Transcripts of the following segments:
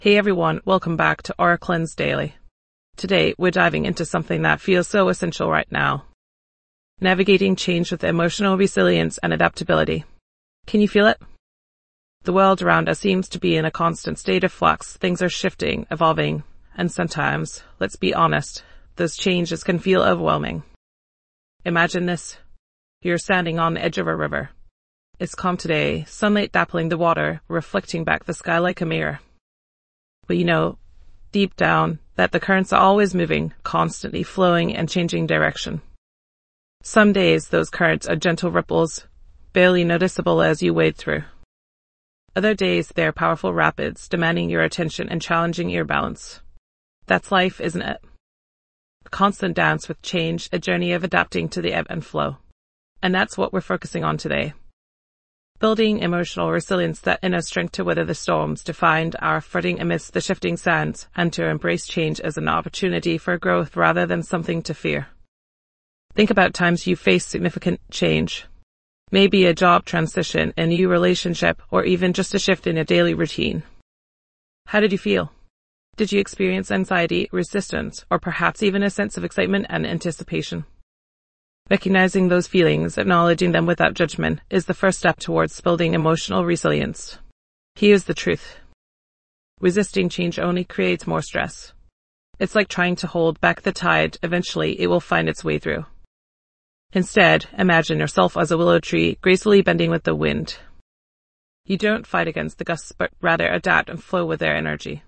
Hey everyone, welcome back to Aura Cleanse Daily. Today, we're diving into something that feels so essential right now. Navigating change with emotional resilience and adaptability. Can you feel it? The world around us seems to be in a constant state of flux. Things are shifting, evolving, and sometimes, let's be honest, those changes can feel overwhelming. Imagine this. You're standing on the edge of a river. It's calm today, sunlight dappling the water, reflecting back the sky like a mirror. But you know, deep down, that the currents are always moving, constantly flowing and changing direction. Some days, those currents are gentle ripples, barely noticeable as you wade through. Other days, they're powerful rapids, demanding your attention and challenging your balance. That's life, isn't it? A constant dance with change, a journey of adapting to the ebb and flow. And that's what we're focusing on today. Building emotional resilience, that inner strength to weather the storms, to find our footing amidst the shifting sands, and to embrace change as an opportunity for growth rather than something to fear. Think about times you faced significant change. Maybe a job transition, a new relationship, or even just a shift in a daily routine. How did you feel? Did you experience anxiety, resistance, or perhaps even a sense of excitement and anticipation? Recognizing those feelings, acknowledging them without judgment, is the first step towards building emotional resilience. Here's the truth. Resisting change only creates more stress. It's like trying to hold back the tide. Eventually, it will find its way through. Instead, imagine yourself as a willow tree, gracefully bending with the wind. You don't fight against the gusts, but rather adapt and flow with their energy.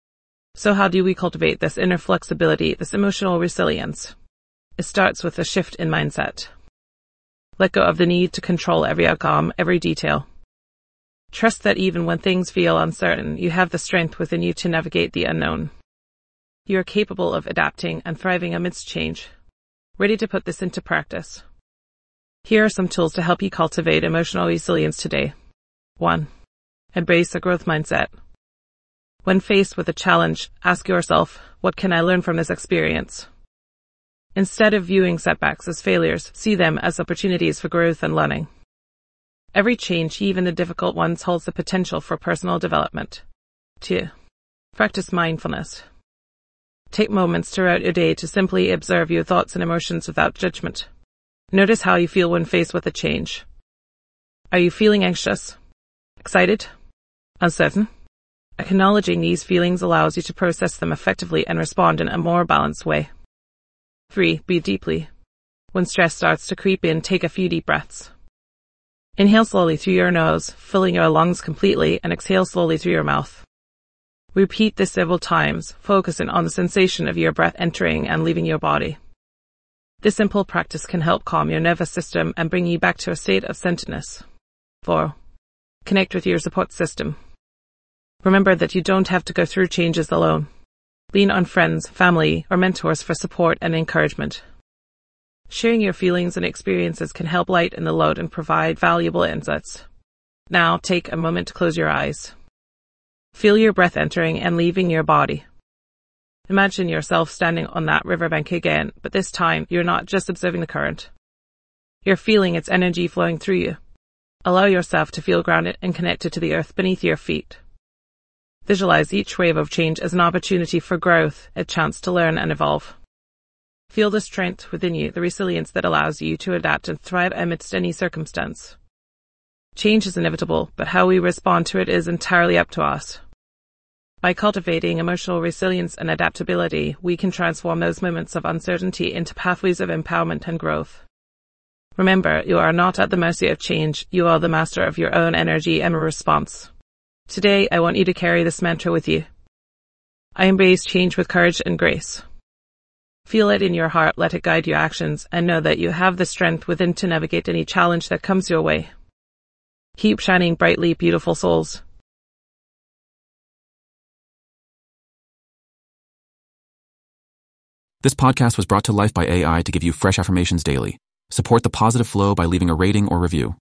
So how do we cultivate this inner flexibility, this emotional resilience? It starts with a shift in mindset. Let go of the need to control every outcome, every detail. Trust that even when things feel uncertain, you have the strength within you to navigate the unknown. You are capable of adapting and thriving amidst change. Ready to put this into practice? Here are some tools to help you cultivate emotional resilience today. 1. Embrace a growth mindset. When faced with a challenge, ask yourself, what can I learn from this experience? Instead of viewing setbacks as failures, see them as opportunities for growth and learning. Every change, even the difficult ones, holds the potential for personal development. 2. Practice mindfulness. Take moments throughout your day to simply observe your thoughts and emotions without judgment. Notice how you feel when faced with a change. Are you feeling anxious? Excited? Uncertain? Acknowledging these feelings allows you to process them effectively and respond in a more balanced way. 3. Breathe deeply. When stress starts to creep in, take a few deep breaths. Inhale slowly through your nose, filling your lungs completely, and exhale slowly through your mouth. Repeat this several times, focusing on the sensation of your breath entering and leaving your body. This simple practice can help calm your nervous system and bring you back to a state of centeredness. 4. Connect with your support system. Remember that you don't have to go through changes alone. Lean on friends, family, or mentors for support and encouragement. Sharing your feelings and experiences can help lighten the load and provide valuable insights. Now, take a moment to close your eyes. Feel your breath entering and leaving your body. Imagine yourself standing on that riverbank again, but this time you're not just observing the current. You're feeling its energy flowing through you. Allow yourself to feel grounded and connected to the earth beneath your feet. Visualize each wave of change as an opportunity for growth, a chance to learn and evolve. Feel the strength within you, the resilience that allows you to adapt and thrive amidst any circumstance. Change is inevitable, but how we respond to it is entirely up to us. By cultivating emotional resilience and adaptability, we can transform those moments of uncertainty into pathways of empowerment and growth. Remember, you are not at the mercy of change. You are the master of your own energy and response. Today, I want you to carry this mantra with you. I embrace change with courage and grace. Feel it in your heart, let it guide your actions, and know that you have the strength within to navigate any challenge that comes your way. Keep shining brightly, beautiful souls. This podcast was brought to life by AI to give you fresh affirmations daily. Support the positive flow by leaving a rating or review.